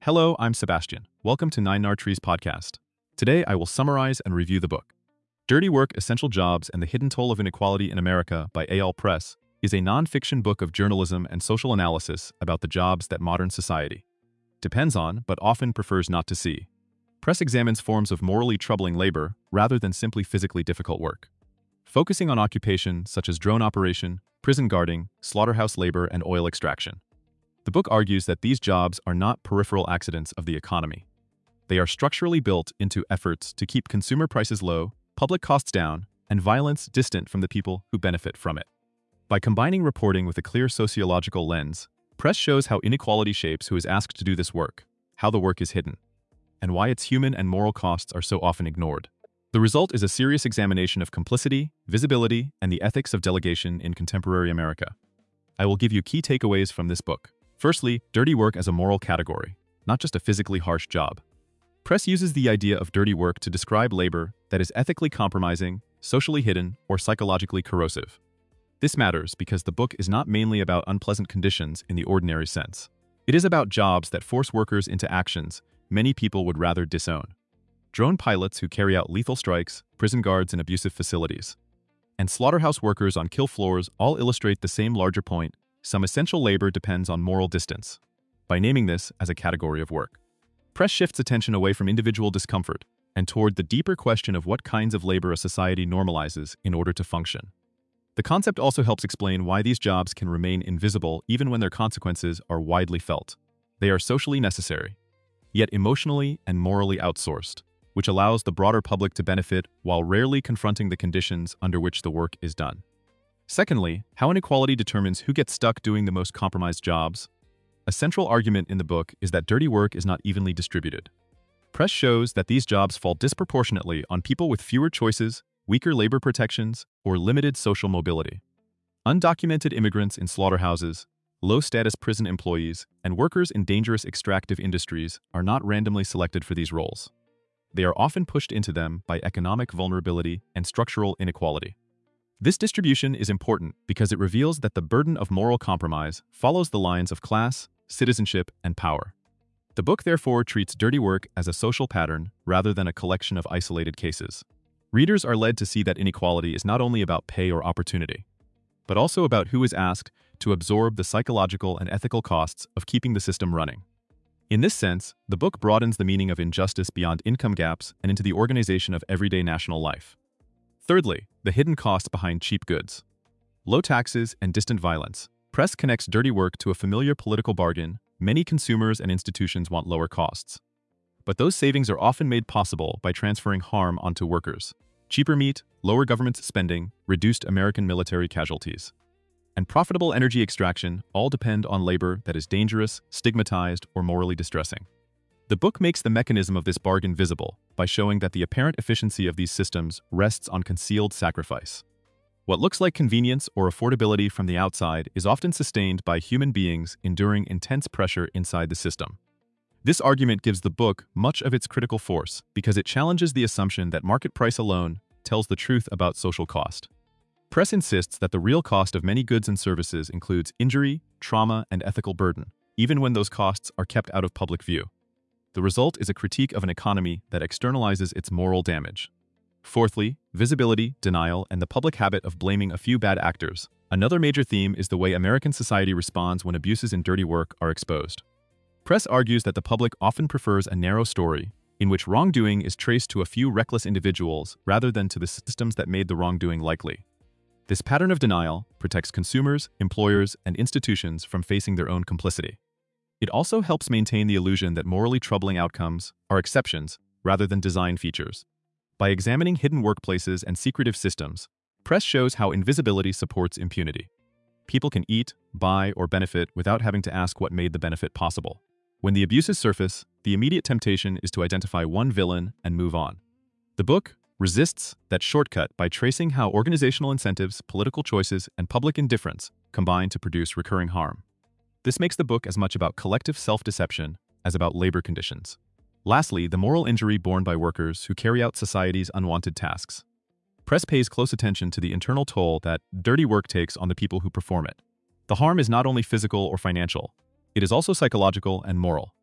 Hello, I'm Sebastian. Welcome to Nine Nar Trees podcast. Today, I will summarize and review the book. Dirty Work, Essential Jobs, and the Hidden Toll of Inequality in America by Eyal Press is a non-fiction book of journalism and social analysis about the jobs that modern society depends on but often prefers not to see. Press examines forms of morally troubling labor rather than simply physically difficult work, focusing on occupations such as drone operation, prison guarding, slaughterhouse labor, and oil extraction. The book argues that these jobs are not peripheral accidents of the economy. They are structurally built into efforts to keep consumer prices low, public costs down, and violence distant from the people who benefit from it. By combining reporting with a clear sociological lens, Press shows how inequality shapes who is asked to do this work, how the work is hidden, and why its human and moral costs are so often ignored. The result is a serious examination of complicity, visibility, and the ethics of delegation in contemporary America. I will give you key takeaways from this book. Firstly, dirty work as a moral category, not just a physically harsh job. Press uses the idea of dirty work to describe labor that is ethically compromising, socially hidden, or psychologically corrosive. This matters because the book is not mainly about unpleasant conditions in the ordinary sense. It is about jobs that force workers into actions many people would rather disown. Drone pilots who carry out lethal strikes, prison guards in abusive facilities, and slaughterhouse workers on kill floors all illustrate the same larger point: some essential labor depends on moral distance. By naming this as a category of work, Press shifts attention away from individual discomfort and toward the deeper question of what kinds of labor a society normalizes in order to function. The concept also helps explain why these jobs can remain invisible even when their consequences are widely felt. They are socially necessary, yet emotionally and morally outsourced, which allows the broader public to benefit while rarely confronting the conditions under which the work is done. Secondly, how inequality determines who gets stuck doing the most compromised jobs. A central argument in the book is that dirty work is not evenly distributed. Press shows that these jobs fall disproportionately on people with fewer choices, weaker labor protections, or limited social mobility. Undocumented immigrants in slaughterhouses, low-status prison employees, and workers in dangerous extractive industries are not randomly selected for these roles. They are often pushed into them by economic vulnerability and structural inequality. This distribution is important because it reveals that the burden of moral compromise follows the lines of class, citizenship, and power. The book therefore treats dirty work as a social pattern rather than a collection of isolated cases. Readers are led to see that inequality is not only about pay or opportunity, but also about who is asked to absorb the psychological and ethical costs of keeping the system running. In this sense, the book broadens the meaning of injustice beyond income gaps and into the organization of everyday national life. Thirdly, the hidden costs behind cheap goods. Low taxes and distant violence. Press connects dirty work to a familiar political bargain. Many consumers and institutions want lower costs. But those savings are often made possible by transferring harm onto workers. Cheaper meat, lower government spending, reduced American military casualties, and profitable energy extraction all depend on labor that is dangerous, stigmatized, or morally distressing. The book makes the mechanism of this bargain visible by showing that the apparent efficiency of these systems rests on concealed sacrifice. What looks like convenience or affordability from the outside is often sustained by human beings enduring intense pressure inside the system. This argument gives the book much of its critical force because it challenges the assumption that market price alone tells the truth about social cost. Press insists that the real cost of many goods and services includes injury, trauma, and ethical burden, even when those costs are kept out of public view. The result is a critique of an economy that externalizes its moral damage. Fourthly, visibility, denial, and the public habit of blaming a few bad actors. Another major theme is the way American society responds when abuses in dirty work are exposed. Press argues that the public often prefers a narrow story in which wrongdoing is traced to a few reckless individuals rather than to the systems that made the wrongdoing likely. This pattern of denial protects consumers, employers, and institutions from facing their own complicity. It also helps maintain the illusion that morally troubling outcomes are exceptions rather than design features. By examining hidden workplaces and secretive systems, Press shows how invisibility supports impunity. People can eat, buy, or benefit without having to ask what made the benefit possible. When the abuses surface, the immediate temptation is to identify one villain and move on. The book resists that shortcut by tracing how organizational incentives, political choices, and public indifference combine to produce recurring harm. This makes the book as much about collective self-deception as about labor conditions. Lastly, the moral injury borne by workers who carry out society's unwanted tasks. Press pays close attention to the internal toll that dirty work takes on the people who perform it. The harm is not only physical or financial, it is also psychological and moral.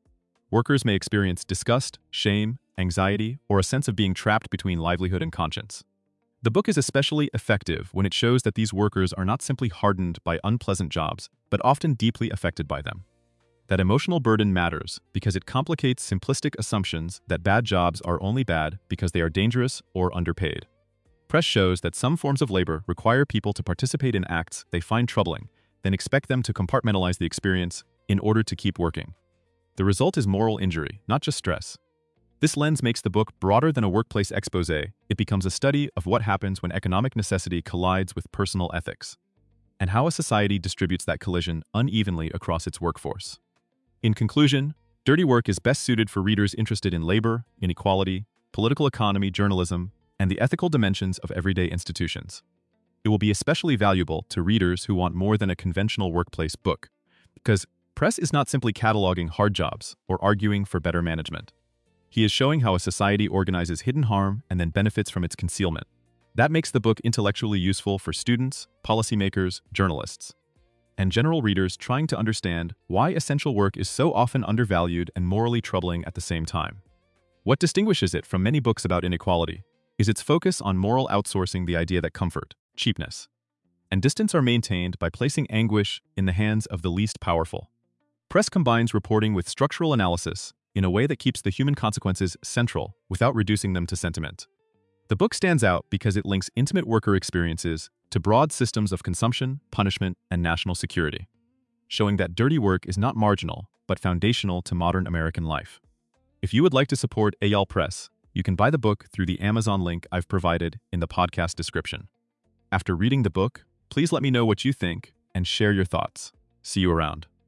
workers may experience disgust, shame, anxiety, or a sense of being trapped between livelihood and conscience. The book is especially effective when it shows that these workers are not simply hardened by unpleasant jobs, but often deeply affected by them. That emotional burden matters because it complicates simplistic assumptions that bad jobs are only bad because they are dangerous or underpaid. Press shows that some forms of labor require people to participate in acts they find troubling, then expect them to compartmentalize the experience in order to keep working. The result is moral injury, not just stress. This lens makes the book broader than a workplace expose. It becomes a study of what happens when economic necessity collides with personal ethics, and how a society distributes that collision unevenly across its workforce. In conclusion, Dirty Work is best suited for readers interested in labor, inequality, political economy, journalism, and the ethical dimensions of everyday institutions. It will be especially valuable to readers who want more than a conventional workplace book, because Press is not simply cataloging hard jobs or arguing for better management. He is showing how a society organizes hidden harm and then benefits from its concealment. That makes the book intellectually useful for students, policymakers, journalists, and general readers trying to understand why essential work is so often undervalued and morally troubling at the same time. What distinguishes it from many books about inequality is its focus on moral outsourcing the idea that comfort, cheapness, and distance are maintained by placing anguish in the hands of the least powerful. Press combines reporting with structural analysis in a way that keeps the human consequences central without reducing them to sentiment. The book stands out because it links intimate worker experiences to broad systems of consumption, punishment, and national security, showing that dirty work is not marginal, but foundational to modern American life. If you would like to support AL Press, you can buy the book through the Amazon link I've provided in the podcast description. After reading the book, please let me know what you think and share your thoughts. See you around.